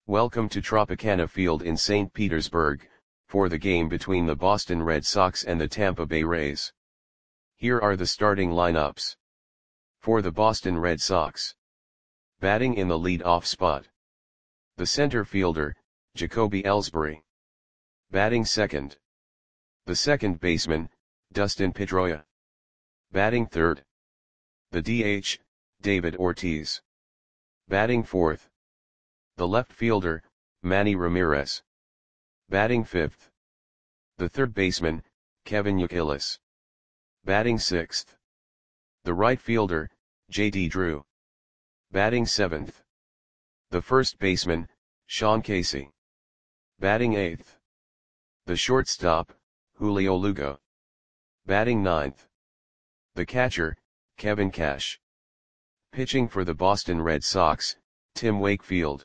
Welcome to Tropicana Field in St. Petersburg, for the game between the Boston Red Sox and the Tampa Bay Rays. Here are the starting lineups. For the Boston Red Sox. Batting in the lead-off spot. The center fielder, Jacoby Ellsbury. Batting second. The second baseman, Dustin Pedroia. Batting third. The DH, David Ortiz. Batting fourth. The left fielder, Manny Ramirez. Batting fifth. The third baseman, Kevin Youkilis. Batting sixth. The right fielder, J.D. Drew. Batting seventh. The first baseman, Sean Casey. Batting eighth. The shortstop, Julio Lugo. Batting ninth. The catcher, Kevin Cash. Pitching for the Boston Red Sox, Tim Wakefield.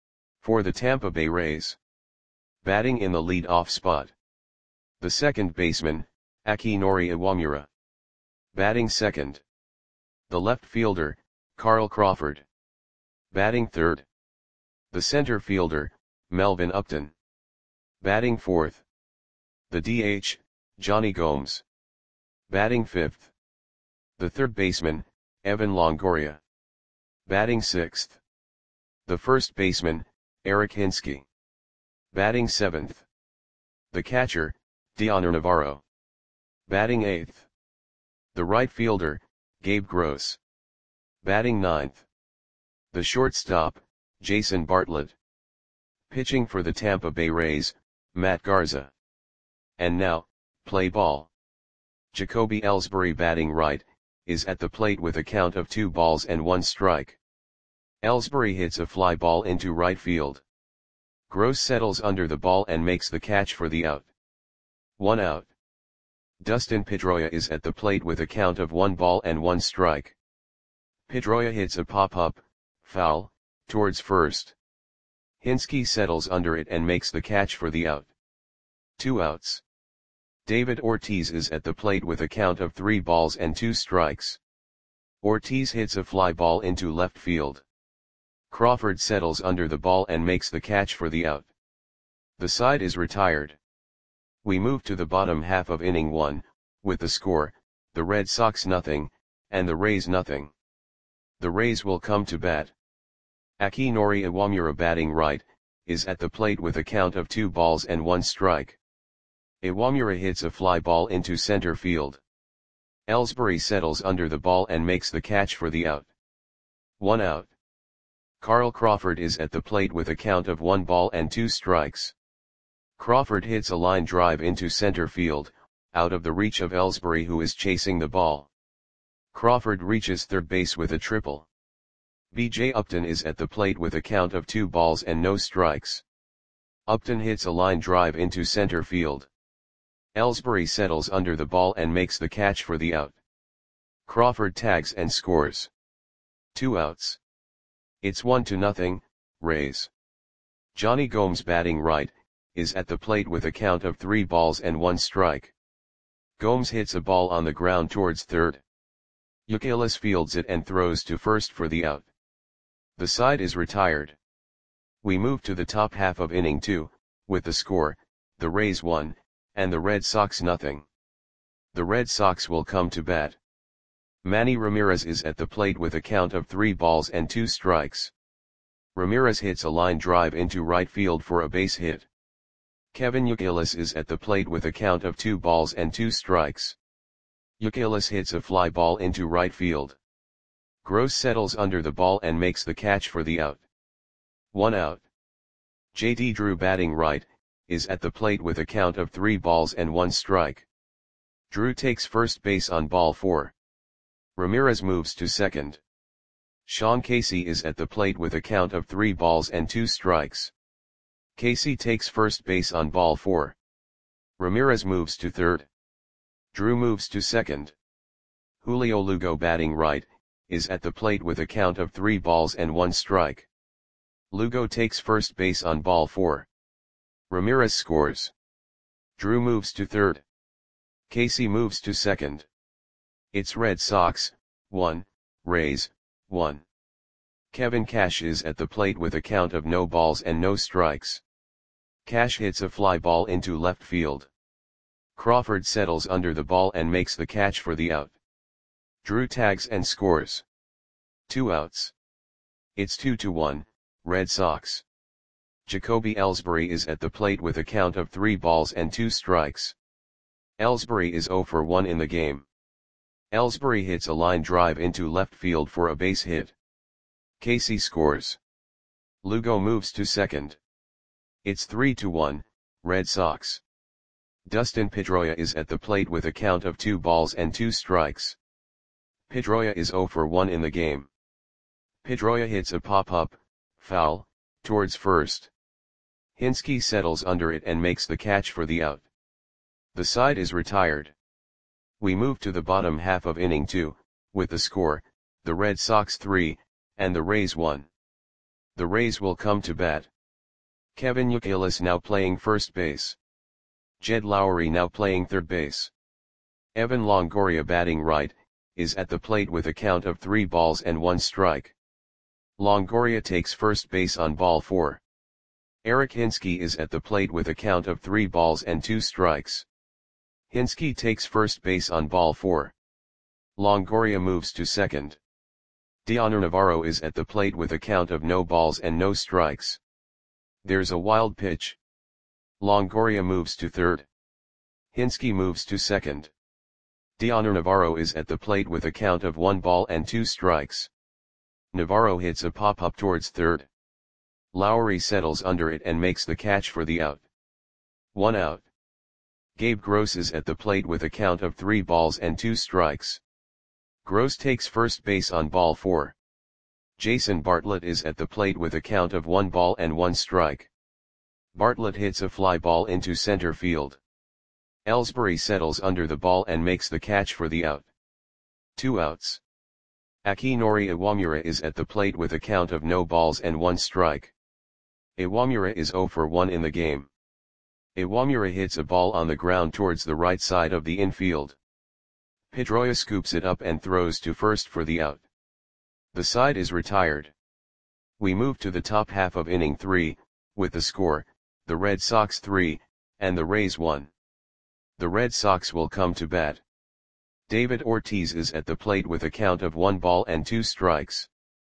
For the Tampa Bay Rays. Batting in the lead-off spot. The second baseman, Akinori Iwamura. Batting second. The left fielder, Carl Crawford. Batting third. The center fielder, Melvin Upton. Batting fourth. The DH, Johnny Gomes. Batting fifth. The third baseman, Evan Longoria. Batting sixth. The first baseman, Eric Hinske. Batting seventh. The catcher, Dioner Navarro. Batting eighth. The right fielder, Gabe Gross. Batting ninth. The shortstop, Jason Bartlett. Pitching for the Tampa Bay Rays, Matt Garza. And now, play ball. Jacoby Ellsbury batting right, is at the plate with a count of 2 balls and 1 strike. Ellsbury hits a fly ball into right field. Gross settles under the ball and makes the catch for the out. 1 out. Dustin Pedroia is at the plate with a count of 1 ball and 1 strike. Pedroia hits a pop-up, foul, towards first. Hinske settles under it and makes the catch for the out. 2 outs. David Ortiz is at the plate with a count of 3 balls and 2 strikes. Ortiz hits a fly ball into left field. Crawford settles under the ball and makes the catch for the out. The side is retired. We move to the bottom half of inning 1, with the score, the Red Sox nothing, and the Rays nothing. The Rays will come to bat. Akinori Iwamura batting right, is at the plate with a count of 2 balls and 1 strike. Iwamura hits a fly ball into center field. Ellsbury settles under the ball and makes the catch for the out. 1 out. Carl Crawford is at the plate with a count of 1 ball and 2 strikes. Crawford hits a line drive into center field, out of the reach of Ellsbury who is chasing the ball. Crawford reaches third base with a triple. B.J. Upton is at the plate with a count of 2 balls and no strikes. Upton hits a line drive into center field. Ellsbury settles under the ball and makes the catch for the out. Crawford tags and scores. 2 outs. It's 1-0, Rays. Johnny Gomes batting right, is at the plate with a count of 3 balls and 1 strike. Gomes hits a ball on the ground towards third. Youkilis fields it and throws to first for the out. The side is retired. We move to the top half of inning 2, with the score, the Rays 1, and the Red Sox nothing. The Red Sox will come to bat. Manny Ramirez is at the plate with a count of 3 balls and 2 strikes. Ramirez hits a line drive into right field for a base hit. Kevin Youkilis is at the plate with a count of 2 balls and 2 strikes. Youkilis hits a fly ball into right field. Gross settles under the ball and makes the catch for the out. 1 out. J.D. Drew batting right, is at the plate with a count of 3 balls and 1 strike. Drew takes first base on ball 4. Ramirez moves to second. Sean Casey is at the plate with a count of 3 balls and 2 strikes. Casey takes first base on ball 4. Ramirez moves to third. Drew moves to second. Julio Lugo batting right, is at the plate with a count of 3 balls and 1 strike. Lugo takes first base on ball 4. Ramirez scores. Drew moves to third. Casey moves to second. It's Red Sox, 1, Rays, 1. Kevin Cash is at the plate with a count of no balls and no strikes. Cash hits a fly ball into left field. Crawford settles under the ball and makes the catch for the out. Drew tags and scores. 2 outs. It's 2-1, Red Sox. Jacoby Ellsbury is at the plate with a count of 3 balls and 2 strikes. Ellsbury is 0 for 1 in the game. Ellsbury hits a line drive into left field for a base hit. Casey scores. Lugo moves to second. It's 3-1, Red Sox. Dustin Pedroia is at the plate with a count of 2 balls and 2 strikes. Pedroia is 0 for 1 in the game. Pedroia hits a pop-up, foul, towards first. Hinske settles under it and makes the catch for the out. The side is retired. We move to the bottom half of inning 2, with the score, the Red Sox 3, and the Rays 1. The Rays will come to bat. Kevin Youkilis now playing first base. Jed Lowry now playing third base. Evan Longoria batting right, is at the plate with a count of 3 balls and 1 strike. Longoria takes first base on ball 4. Eric Hinske is at the plate with a count of 3 balls and 2 strikes. Hinske takes first base on ball 4. Longoria moves to second. Dioner Navarro is at the plate with a count of no balls and no strikes. There's a wild pitch. Longoria moves to third. Hinske moves to second. Dioner Navarro is at the plate with a count of 1 ball and 2 strikes. Navarro hits a pop-up towards third. Lowry settles under it and makes the catch for the out. 1 out. Gabe Gross is at the plate with a count of 3 balls and 2 strikes. Gross takes first base on ball 4. Jason Bartlett is at the plate with a count of 1 ball and 1 strike. Bartlett hits a fly ball into center field. Ellsbury settles under the ball and makes the catch for the out. 2 outs. Akinori Iwamura is at the plate with a count of no balls and 1 strike. Iwamura is 0 for 1 in the game. Iwamura hits a ball on the ground towards the right side of the infield. Pedroia scoops it up and throws to first for the out. The side is retired. We move to the top half of inning 3, with the score, the Red Sox 3, and the Rays 1. The Red Sox will come to bat. David Ortiz is at the plate with a count of 1 ball and 2 strikes.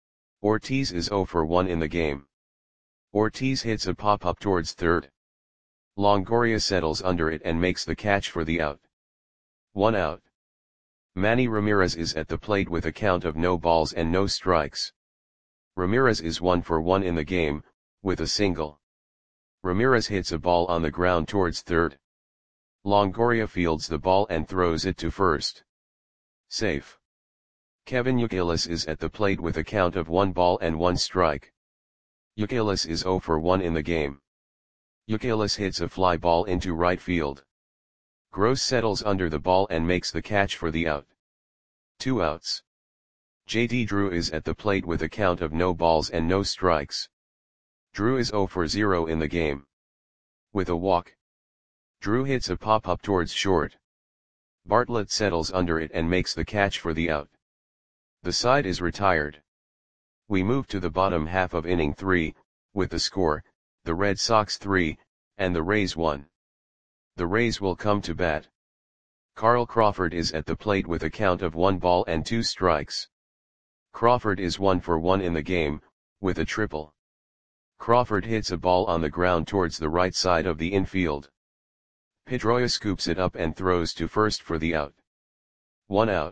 Ortiz is 0 for 1 in the game. Ortiz hits a pop-up towards third. Longoria settles under it and makes the catch for the out. 1 out. Manny Ramirez is at the plate with a count of no balls and no strikes. Ramirez is 1 for 1 in the game, with a single. Ramirez hits a ball on the ground towards third. Longoria fields the ball and throws it to first. Safe. Kevin Youkilis is at the plate with a count of 1 ball and 1 strike. Youkilis is 0 for 1 in the game. Youkilis hits a fly ball into right field. Gross settles under the ball and makes the catch for the out. 2 outs. J.D. Drew is at the plate with a count of no balls and no strikes. Drew is 0 for 0 in the game. With a walk. Drew hits a pop-up towards short. Bartlett settles under it and makes the catch for the out. The side is retired. We move to the bottom half of inning 3, with the score, the Red Sox 3, and the Rays 1. The Rays will come to bat. Carl Crawford is at the plate with a count of 1 ball and 2 strikes. Crawford is 1 for 1 in the game, with a triple. Crawford hits a ball on the ground towards the right side of the infield. Pedroia scoops it up and throws to first for the out. 1 out.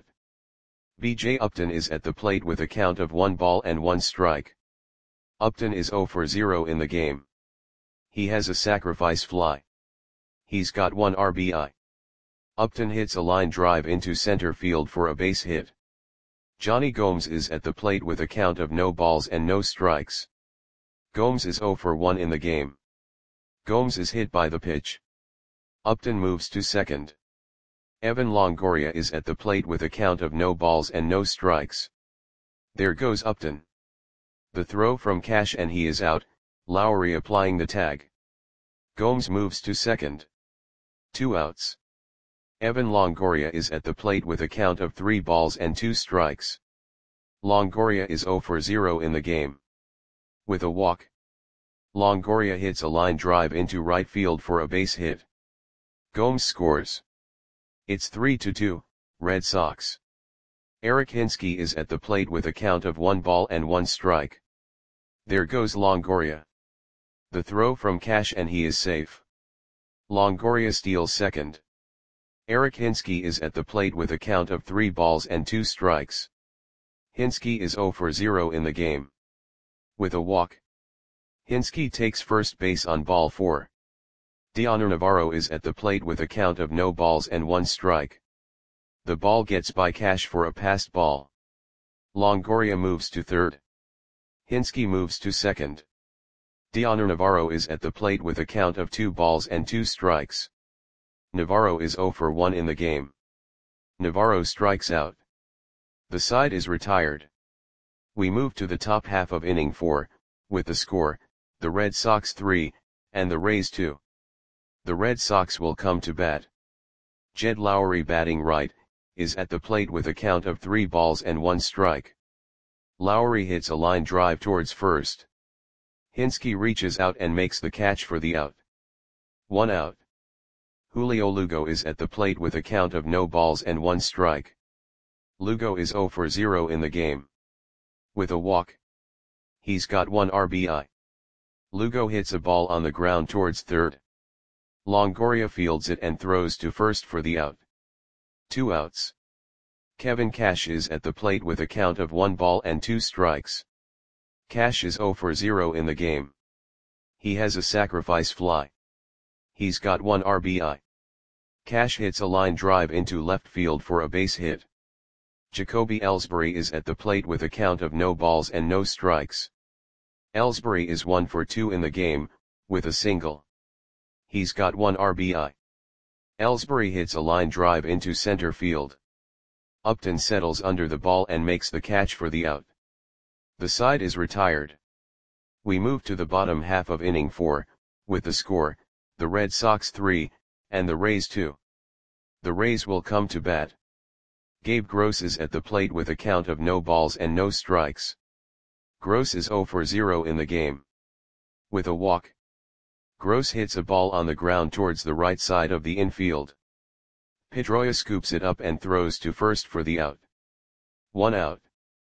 B.J. Upton is at the plate with a count of 1 ball and 1 strike. Upton is 0 for 0 in the game. He has a sacrifice fly. He's got 1 RBI. Upton hits a line drive into center field for a base hit. Johnny Gomes is at the plate with a count of no balls and no strikes. Gomes is 0 for 1 in the game. Gomes is hit by the pitch. Upton moves to second. Evan Longoria is at the plate with a count of no balls and no strikes. There goes Upton. The throw from Cash and he is out, Lowry applying the tag. Gomes moves to second. 2 outs. Evan Longoria is at the plate with a count of 3 balls and 2 strikes. Longoria is 0 for 0 in the game. With a walk, Longoria hits a line drive into right field for a base hit. Gomes scores. It's 3-2, Red Sox. Eric Hinske is at the plate with a count of 1 ball and 1 strike. There goes Longoria. The throw from Cash and he is safe. Longoria steals second. Eric Hinske is at the plate with a count of 3 balls and 2 strikes. Hinske is 0 for 0 in the game. With a walk, Hinske takes first base on ball 4. Dioner Navarro is at the plate with a count of no balls and 1 strike. The ball gets by Cash for a passed ball. Longoria moves to third. Hinske moves to second. Dioner Navarro is at the plate with a count of 2 balls and 2 strikes. Navarro is 0 for 1 in the game. Navarro strikes out. The side is retired. We move to the top half of inning 4, with the score, the Red Sox 3, and the Rays 2. The Red Sox will come to bat. Jed Lowrie, batting right, is at the plate with a count of 3 balls and 1 strike. Lowrie hits a line drive towards first. Hinske reaches out and makes the catch for the out. 1 out. Julio Lugo is at the plate with a count of no balls and 1 strike. Lugo is 0 for 0 in the game. With a walk, he's got 1 RBI. Lugo hits a ball on the ground towards third. Longoria fields it and throws to first for the out. 2 outs. Kevin Cash is at the plate with a count of 1 ball and 2 strikes. Cash is 0 for 0 in the game. He has a sacrifice fly. He's got 1 RBI. Cash hits a line drive into left field for a base hit. Jacoby Ellsbury is at the plate with a count of no balls and no strikes. Ellsbury is 1 for 2 in the game, with a single. He's got 1 RBI. Ellsbury hits a line drive into center field. Upton settles under the ball and makes the catch for the out. The side is retired. We move to the bottom half of inning 4, with the score, the Red Sox 3, and the Rays 2. The Rays will come to bat. Gabe Gross is at the plate with a count of no balls and no strikes. Gross is 0 for 0 in the game. With a walk, Gross hits a ball on the ground towards the right side of the infield. Pedroia scoops it up and throws to first for the out. 1 out.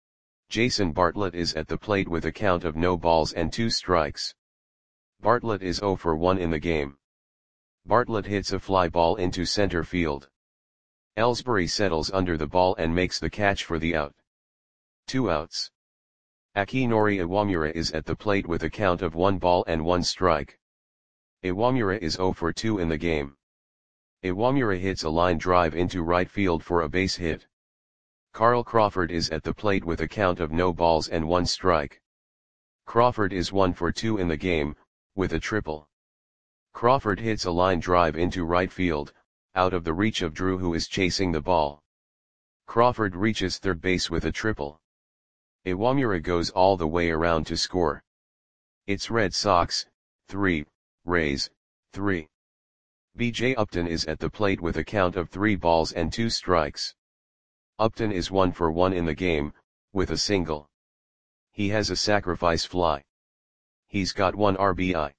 Jason Bartlett is at the plate with a count of no balls and 2 strikes. Bartlett is 0 for 1 in the game. Bartlett hits a fly ball into center field. Ellsbury settles under the ball and makes the catch for the out. 2 outs. Akinori Iwamura is at the plate with a count of 1 ball and 1 strike. Iwamura is 0 for 2 in the game. Iwamura hits a line drive into right field for a base hit. Carl Crawford is at the plate with a count of no balls and 1 strike. Crawford is 1 for 2 in the game, with a triple. Crawford hits a line drive into right field, out of the reach of Drew, who is chasing the ball. Crawford reaches third base with a triple. Iwamura goes all the way around to score. It's Red Sox 3, Rays 3. B.J. Upton is at the plate with a count of 3 balls and 2 strikes. Upton is 1 for 1 in the game, with a single. He has a sacrifice fly. He's got 1 RBI.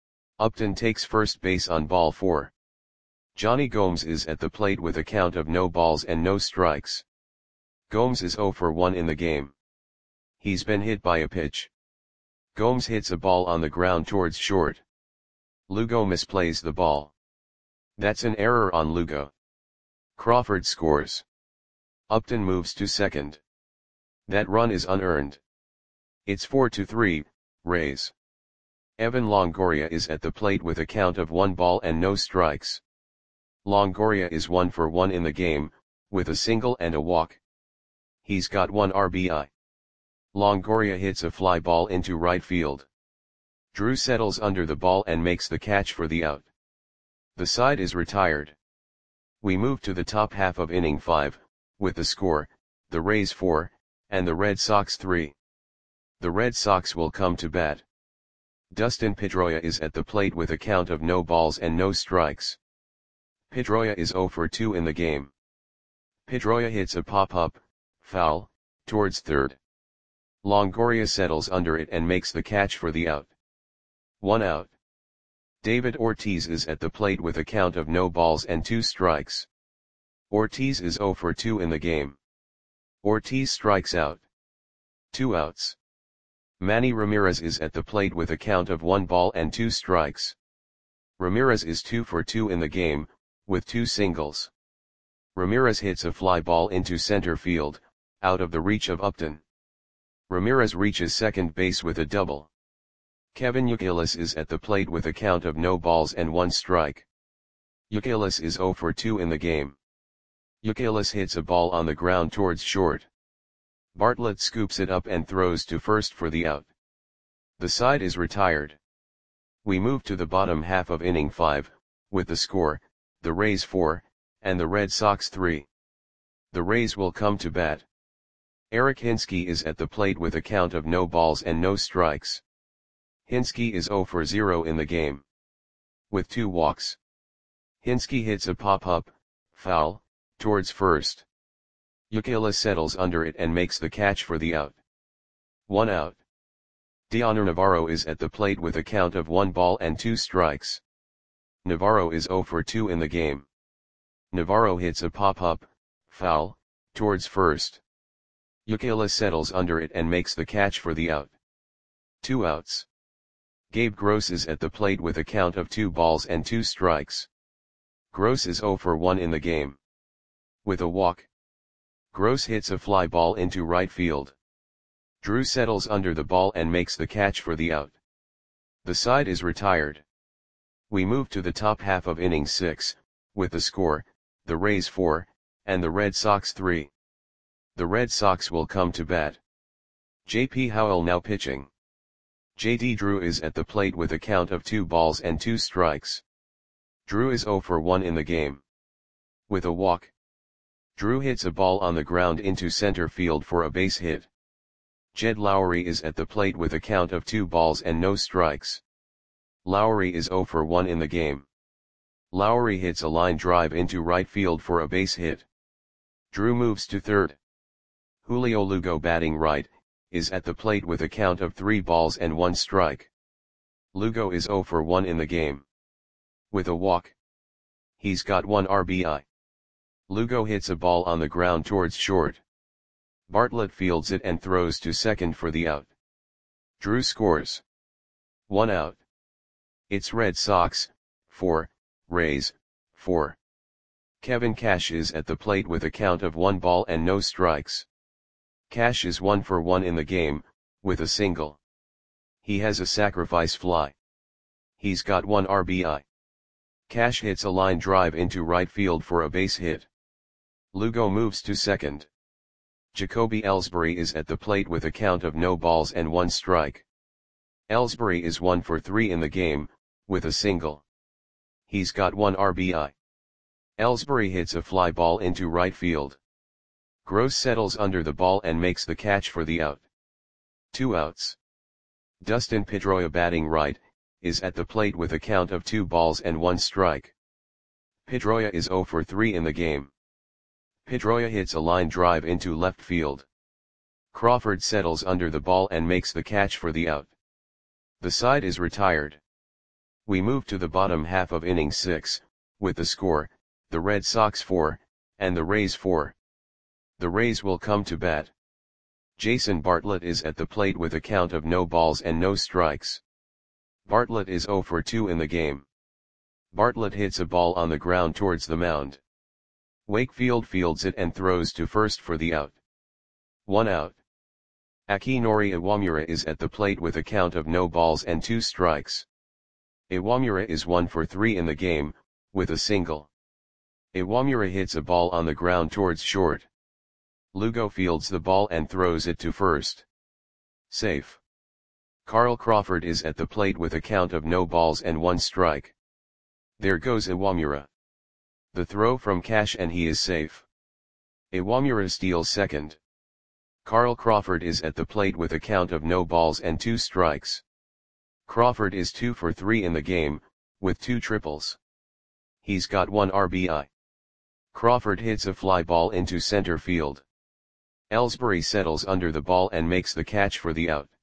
Upton takes first base on ball 4. Johnny Gomes is at the plate with a count of no balls and no strikes. Gomes is 0 for 1 in the game. He's been hit by a pitch. Gomes hits a ball on the ground towards short. Lugo misplays the ball. That's an error on Lugo. Crawford scores. Upton moves to second. That run is unearned. It's 4-3, Rays. Evan Longoria is at the plate with a count of 1 ball and no strikes. Longoria is 1 for 1 in the game, with a single and a walk. He's got 1 RBI. Longoria hits a fly ball into right field. Drew settles under the ball and makes the catch for the out. The side is retired. We move to the top half of inning 5, with the score, the Rays 4, and the Red Sox 3. The Red Sox will come to bat. Dustin Pedroia is at the plate with a count of no balls and no strikes. Pedroia is 0 for 2 in the game. Pedroia hits a pop-up, foul, towards third. Longoria settles under it and makes the catch for the out. 1 out. David Ortiz is at the plate with a count of no balls and 2 strikes. Ortiz is 0 for 2 in the game. Ortiz strikes out. 2 outs. Manny Ramirez is at the plate with a count of 1 ball and 2 strikes. Ramirez is 2 for 2 in the game, with 2 singles. Ramirez hits a fly ball into center field, out of the reach of Upton. Ramirez reaches second base with a double. Kevin Youkilis is at the plate with a count of no balls and 1 strike. Youkilis is 0 for 2 in the game. Youkilis hits a ball on the ground towards short. Bartlett scoops it up and throws to first for the out. The side is retired. We move to the bottom half of inning 5, with the score, the Rays 4, and the Red Sox 3. The Rays will come to bat. Eric Hinske is at the plate with a count of no balls and no strikes. Hinske is 0 for 0 in the game. With 2 walks. Hinske hits a pop-up, foul, towards first. Youkilis settles under it and makes the catch for the out. 1 out. Dioner Navarro is at the plate with a count of 1 ball and 2 strikes. Navarro is 0 for 2 in the game. Navarro hits a pop-up, foul, towards first. Youkilis settles under it and makes the catch for the out. 2 outs. Gabe Gross is at the plate with a count of 2 balls and 2 strikes. Gross is 0 for 1 in the game. With a walk. Gross hits a fly ball into right field. Drew settles under the ball and makes the catch for the out. The side is retired. We move to the top half of inning 6, with the score, the Rays 4, and the Red Sox 3. The Red Sox will come to bat. J.P. Howell now pitching. J.D. Drew is at the plate with a count of 2 balls and 2 strikes. Drew is 0 for 1 in the game. With a walk. Drew hits a ball on the ground into center field for a base hit. Jed Lowry is at the plate with a count of 2 balls and no strikes. Lowry is 0 for 1 in the game. Lowry hits a line drive into right field for a base hit. Drew moves to third. Julio Lugo, batting right, is at the plate with a count of 3 balls and 1 strike. Lugo is 0 for 1 in the game. With a walk. He's got 1 RBI. Lugo hits a ball on the ground towards short. Bartlett fields it and throws to second for the out. Drew scores. 1 out. It's Red Sox, 4, Rays, 4. Kevin Cash is at the plate with a count of 1 ball and no strikes. Cash is 1 for 1 in the game, with a single. He has a sacrifice fly. He's got 1 RBI. Cash hits a line drive into right field for a base hit. Lugo moves to second. Jacoby Ellsbury is at the plate with a count of no balls and 1 strike. Ellsbury is 1 for 3 in the game, with a single. He's got 1 RBI. Ellsbury hits a fly ball into right field. Gross settles under the ball and makes the catch for the out. 2 outs. Dustin Pedroia, batting right, is at the plate with a count of 2 balls and 1 strike. Pedroia is 0 for 3 in the game. Pedroia hits a line drive into left field. Crawford settles under the ball and makes the catch for the out. The side is retired. We move to the bottom half of inning 6, with the score, the Red Sox 4, and the Rays 4. The Rays will come to bat. Jason Bartlett is at the plate with a count of no balls and no strikes. Bartlett is 0 for 2 in the game. Bartlett hits a ball on the ground towards the mound. Wakefield fields it and throws to first for the out. 1 out. Akinori Iwamura is at the plate with a count of no balls and 2 strikes. Iwamura is 1 for 3 in the game, with a single. Iwamura hits a ball on the ground towards short. Lugo fields the ball and throws it to first. Safe. Carl Crawford is at the plate with a count of no balls and 1 strike. There goes Iwamura. The throw from Cash and he is safe. Iwamura steals second. Carl Crawford is at the plate with a count of no balls and 2 strikes. Crawford is 2 for 3 in the game, with 2 triples. He's got 1 RBI. Crawford hits a fly ball into center field. Ellsbury settles under the ball and makes the catch for the out.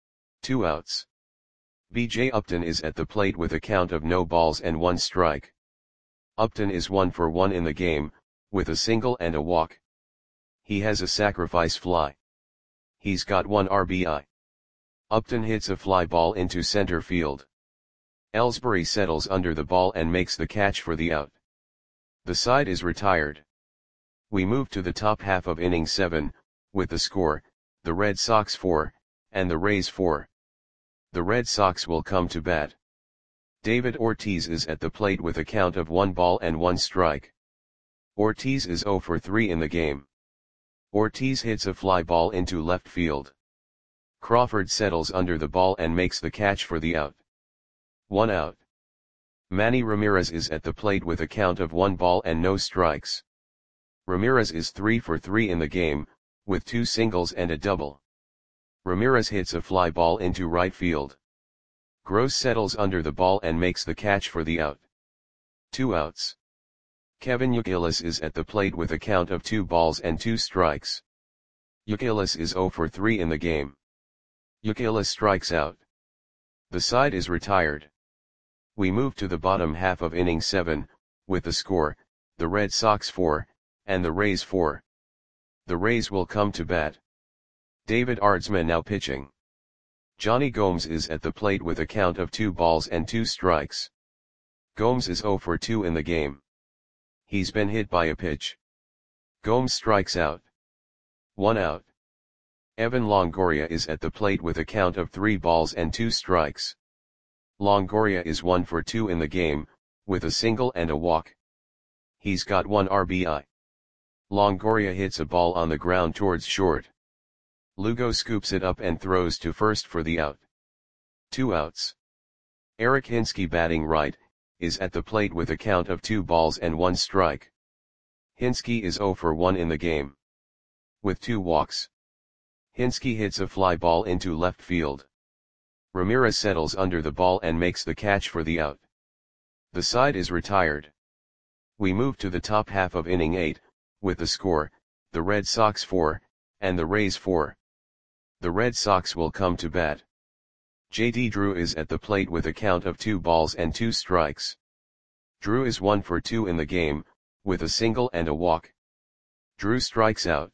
2 outs. B.J. Upton is at the plate with a count of no balls and 1 strike. Upton is 1 for 1 in the game, with a single and a walk. He has a sacrifice fly. He's got 1 RBI. Upton hits a fly ball into center field. Ellsbury settles under the ball and makes the catch for the out. The side is retired. We move to the top half of inning 7, with the score, the Red Sox 4, and the Rays 4. The Red Sox will come to bat. David Ortiz is at the plate with a count of 1 ball and 1 strike. Ortiz is 0 for 3 in the game. Ortiz hits a fly ball into left field. Crawford settles under the ball and makes the catch for the out. 1 out. Manny Ramirez is at the plate with a count of 1 ball and no strikes. Ramirez is 3 for 3 in the game, with 2 singles and a double. Ramirez hits a fly ball into right field. Gross settles under the ball and makes the catch for the out. 2 outs. Kevin Youkilis is at the plate with a count of 2 balls and 2 strikes. Youkilis is 0 for 3 in the game. Youkilis strikes out. The side is retired. We move to the bottom half of inning 7, with the score, the Red Sox 4, and the Rays 4. The Rays will come to bat. David Aardsma now pitching. Johnny Gomes is at the plate with a count of 2 balls and 2 strikes. Gomes is 0 for 2 in the game. He's been hit by a pitch. Gomes strikes out. 1 out. Evan Longoria is at the plate with a count of 3 balls and 2 strikes. Longoria is 1 for 2 in the game, with a single and a walk. He's got 1 RBI. Longoria hits a ball on the ground towards short. Lugo scoops it up and throws to first for the out. 2 outs. Eric Hinske, batting right, is at the plate with a count of 2 balls and 1 strike. Hinske is 0 for 1 in the game. With 2 walks. Hinske hits a fly ball into left field. Ramirez settles under the ball and makes the catch for the out. The side is retired. We move to the top half of inning 8, with the score, the Red Sox 4, and the Rays 4. The Red Sox will come to bat. J.D. Drew is at the plate with a count of 2 balls and 2 strikes. Drew is 1 for 2 in the game, with a single and a walk. Drew strikes out.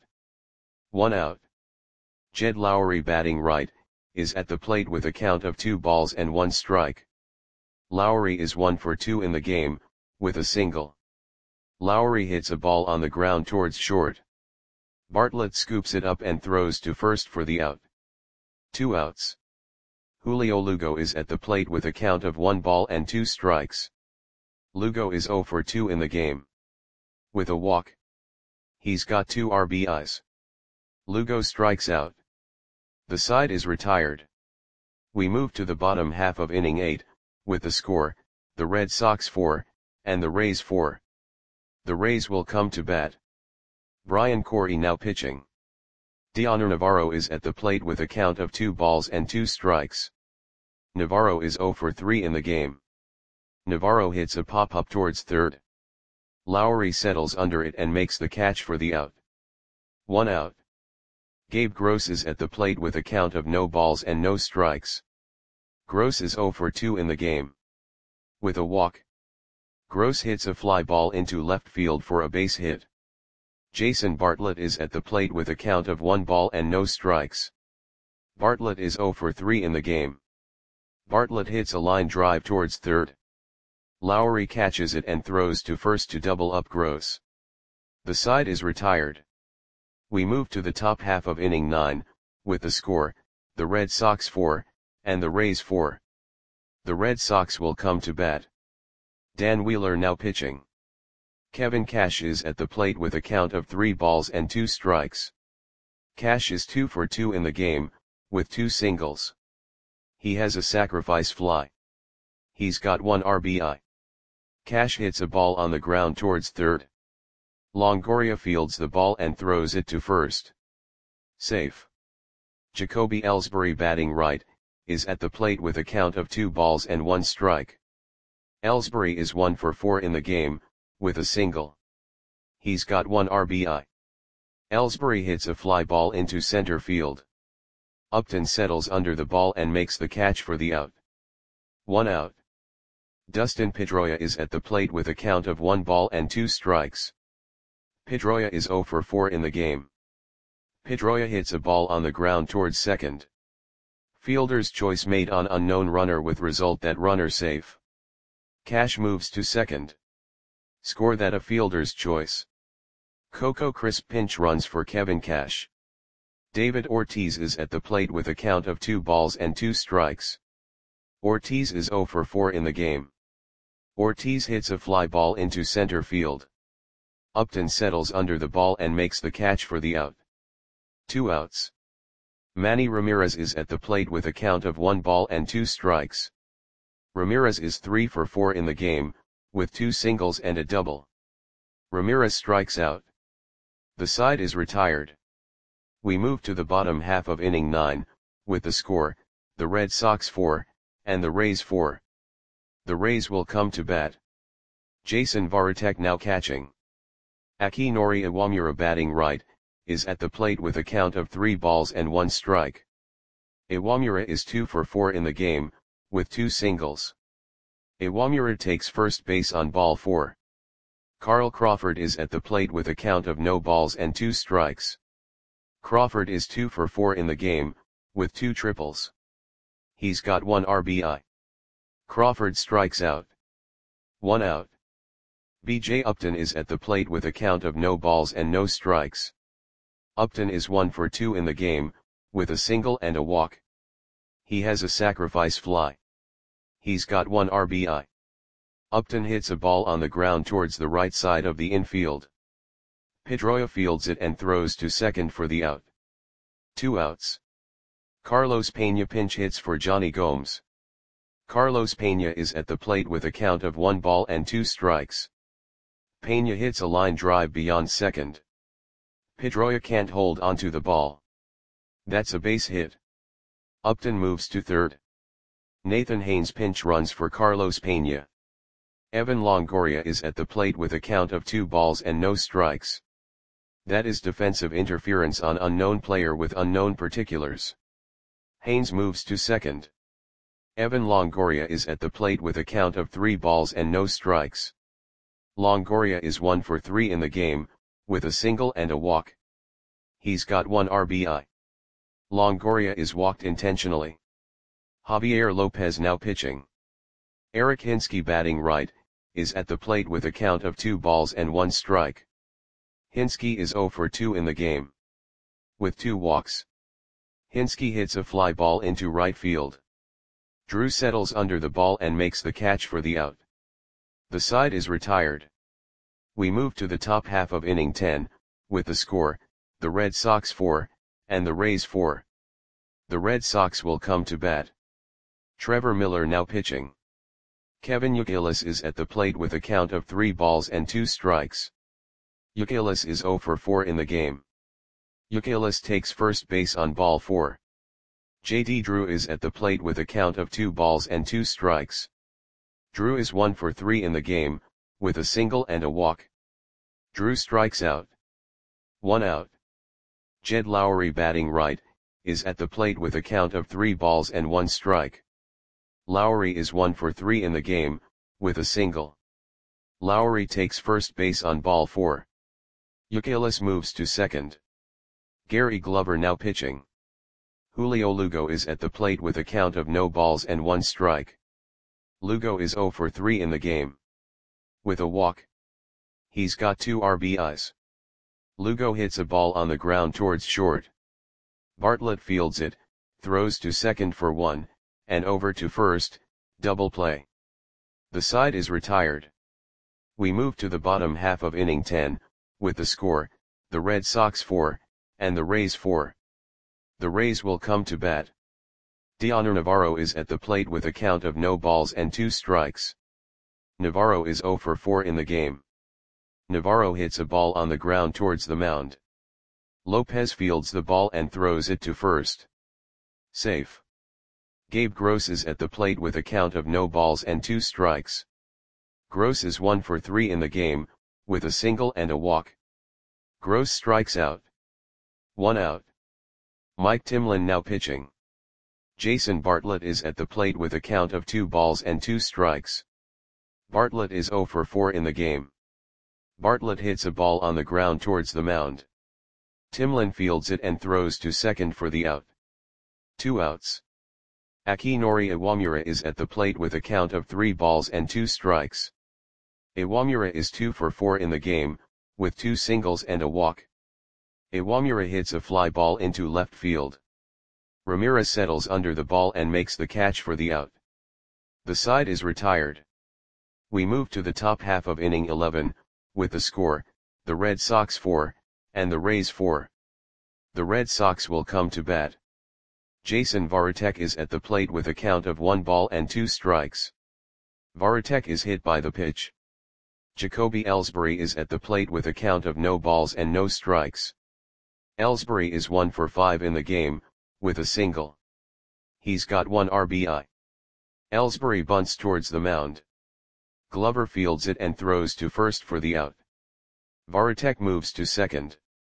1 out. Jed Lowry, batting right, is at the plate with a count of 2 balls and 1 strike. Lowry is 1 for 2 in the game, with a single. Lowry hits a ball on the ground towards short. Bartlett scoops it up and throws to first for the out. 2 outs. Julio Lugo is at the plate with a count of 1 ball and 2 strikes. Lugo is 0 for 2 in the game. With a walk. He's got 2 RBIs. Lugo strikes out. The side is retired. We move to the bottom half of inning 8, with the score, the Red Sox 4, and the Rays 4. The Rays will come to bat. Brian Corey now pitching. Dioner Navarro is at the plate with a count of 2 balls and 2 strikes. Navarro is 0 for 3 in the game. Navarro hits a pop-up towards third. Lowry settles under it and makes the catch for the out. 1 out. Gabe Gross is at the plate with a count of no balls and no strikes. Gross is 0 for 2 in the game. With a walk. Gross hits a fly ball into left field for a base hit. Jason Bartlett is at the plate with a count of 1 ball and no strikes. Bartlett is 0 for 3 in the game. Bartlett hits a line drive towards third. Lowry catches it and throws to first to double up Gross. The side is retired. We move to the top half of inning 9, with the score, the Red Sox 4, and the Rays 4. The Red Sox will come to bat. Dan Wheeler now pitching. Kevin Cash is at the plate with a count of 3 balls and 2 strikes. Cash is 2 for 2 in the game, with 2 singles. He has a sacrifice fly. He's got 1 RBI. Cash hits a ball on the ground towards third. Longoria fields the ball and throws it to first. Safe. Jacoby Ellsbury, batting right, is at the plate with a count of 2 balls and 1 strike. Ellsbury is 1 for 4 in the game, with a single. He's got 1 RBI. Ellsbury hits a fly ball into center field. Upton settles under the ball and makes the catch for the out. 1 out. Dustin Pedroia is at the plate with a count of 1 ball and 2 strikes. Pedroia is 0 for 4 in the game. Pedroia hits a ball on the ground towards second. Fielder's choice made on unknown runner with result that runner safe. Cash moves to second. Score that a fielder's choice. Coco Crisp pinch runs for Kevin Cash. David Ortiz is at the plate with a count of 2 balls and 2 strikes. Ortiz is 0 for 4 in the game. Ortiz hits a fly ball into center field. Upton settles under the ball and makes the catch for the out. 2 outs. Manny Ramirez is at the plate with a count of 1 ball and 2 strikes. Ramirez is 3 for 4 in the game, with 2 singles and a double. Ramirez strikes out. The side is retired. We move to the bottom half of inning 9, with the score, the Red Sox 4, and the Rays 4. The Rays will come to bat. Jason Varitek now catching. Akinori Iwamura batting right, is at the plate with a count of 3 balls and 1 strike. Iwamura is 2 for 4 in the game, with 2 singles. Iwamura takes first base on ball 4. Carl Crawford is at the plate with a count of no balls and 2 strikes. Crawford is 2 for 4 in the game, with 2 triples. He's got 1 RBI. Crawford strikes out. 1 out. B.J. Upton is at the plate with a count of no balls and no strikes. Upton is 1 for 2 in the game, with a single and a walk. He has a sacrifice fly. He's got 1 RBI. Upton hits a ball on the ground towards the right side of the infield. Pedroia fields it and throws to second for the out. 2 outs. Carlos Pena pinch hits for Johnny Gomes. Carlos Pena is at the plate with a count of 1 ball and 2 strikes. Pena hits a line drive beyond second. Pedroia can't hold onto the ball. That's a base hit. Upton moves to third. Nathan Haynes pinch runs for Carlos Pena. Evan Longoria is at the plate with a count of 2 balls and no strikes. That is defensive interference on unknown player with unknown particulars. Haynes moves to second. Evan Longoria is at the plate with a count of 3 balls and no strikes. Longoria is 1 for 3 in the game, with a single and a walk. He's got 1 RBI. Longoria is walked intentionally. Javier Lopez now pitching. Eric Hinske batting right, is at the plate with a count of 2 balls and 1 strike. Hinske is 0 for 2 in the game. With 2 walks. Hinske hits a fly ball into right field. Drew settles under the ball and makes the catch for the out. The side is retired. We move to the top half of inning 10, with the score, the Red Sox 4, and the Rays 4. The Red Sox will come to bat. Trevor Miller now pitching. Kevin Youkilis is at the plate with a count of 3 balls and 2 strikes. Youkilis is 0 for 4 in the game. Youkilis takes first base on ball 4. J.D. Drew is at the plate with a count of 2 balls and 2 strikes. Drew is 1 for 3 in the game, with a single and a walk. Drew strikes out. 1 out. Jed Lowry batting right, is at the plate with a count of 3 balls and 1 strike. Lowry is 1 for 3 in the game, with a single. Lowry takes first base on ball 4. Youkilis moves to second. Gary Glover now pitching. Julio Lugo is at the plate with a count of no balls and 1 strike. Lugo is 0 for 3 in the game. With a walk. He's got 2 RBIs. Lugo hits a ball on the ground towards short. Bartlett fields it, throws to second for 1, and over to first, double play. The side is retired. We move to the bottom half of inning 10, with the score, the Red Sox 4, and the Rays 4. The Rays will come to bat. Dioner Navarro is at the plate with a count of no balls and 2 strikes. Navarro is 0 for 4 in the game. Navarro hits a ball on the ground towards the mound. Lopez fields the ball and throws it to first. Safe. Gabe Gross is at the plate with a count of no balls and 2 strikes. Gross is 1 for 3 in the game, with a single and a walk. Gross strikes out. 1 out. Mike Timlin now pitching. Jason Bartlett is at the plate with a count of 2 balls and 2 strikes. Bartlett is 0 for 4 in the game. Bartlett hits a ball on the ground towards the mound. Timlin fields it and throws to second for the out. 2 outs. Akinori Iwamura is at the plate with a count of 3 balls and 2 strikes. Iwamura is 2 for 4 in the game, with 2 singles and a walk. Iwamura hits a fly ball into left field. Ramirez settles under the ball and makes the catch for the out. The side is retired. We move to the top half of inning 11, with the score, the Red Sox 4, and the Rays 4. The Red Sox will come to bat. Jason Varitek is at the plate with a count of 1 ball and 2 strikes. Varitek is hit by the pitch. Jacoby Ellsbury is at the plate with a count of no balls and no strikes. Ellsbury is 1 for 5 in the game, with a single. He's got 1 RBI. Ellsbury bunts towards the mound. Glover fields it and throws to first for the out. Varitek moves to second.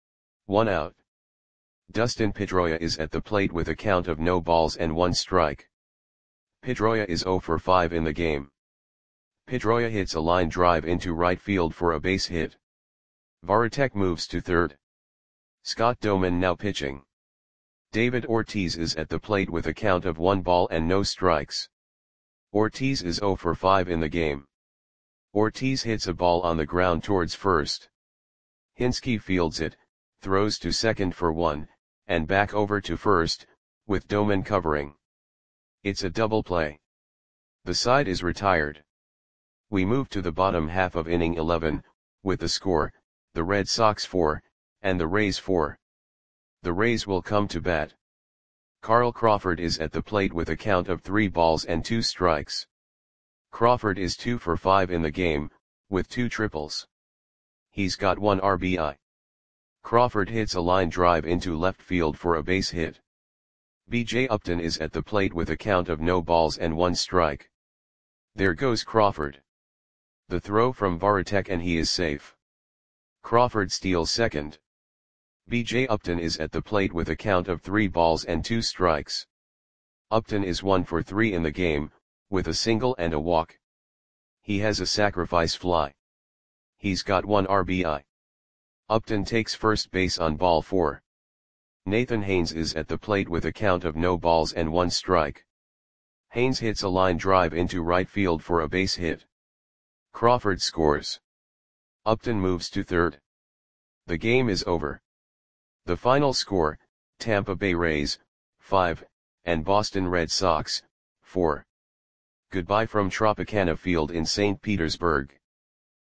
1 out. Dustin Pedroia is at the plate with a count of no balls and 1 strike. Pedroia is 0 for 5 in the game. Pedroia hits a line drive into right field for a base hit. Varitek moves to third. Scott Doman now pitching. David Ortiz is at the plate with a count of 1 ball and no strikes. Ortiz is 0 for 5 in the game. Ortiz hits a ball on the ground towards first. Hinske fields it, throws to second for 1, and back over to first, with Doman covering. It's a double play. The side is retired. We move to the bottom half of inning 11, with the score, the Red Sox 4, and the Rays 4. The Rays will come to bat. Carl Crawford is at the plate with a count of 3 balls and 2 strikes. Crawford is 2 for 5 in the game, with 2 triples. He's got 1 RBI. Crawford hits a line drive into left field for a base hit. B.J. Upton is at the plate with a count of no balls and 1 strike. There goes Crawford. The throw from Varitek and he is safe. Crawford steals second. B.J. Upton is at the plate with a count of 3 balls and 2 strikes. Upton is 1 for 3 in the game, with a single and a walk. He has a sacrifice fly. He's got 1 RBI. Upton takes first base on ball 4. Nathan Haynes is at the plate with a count of no balls and 1 strike. Haynes hits a line drive into right field for a base hit. Crawford scores. Upton moves to third. The game is over. The final score, Tampa Bay Rays, 5, and Boston Red Sox, 4. Goodbye from Tropicana Field in St. Petersburg.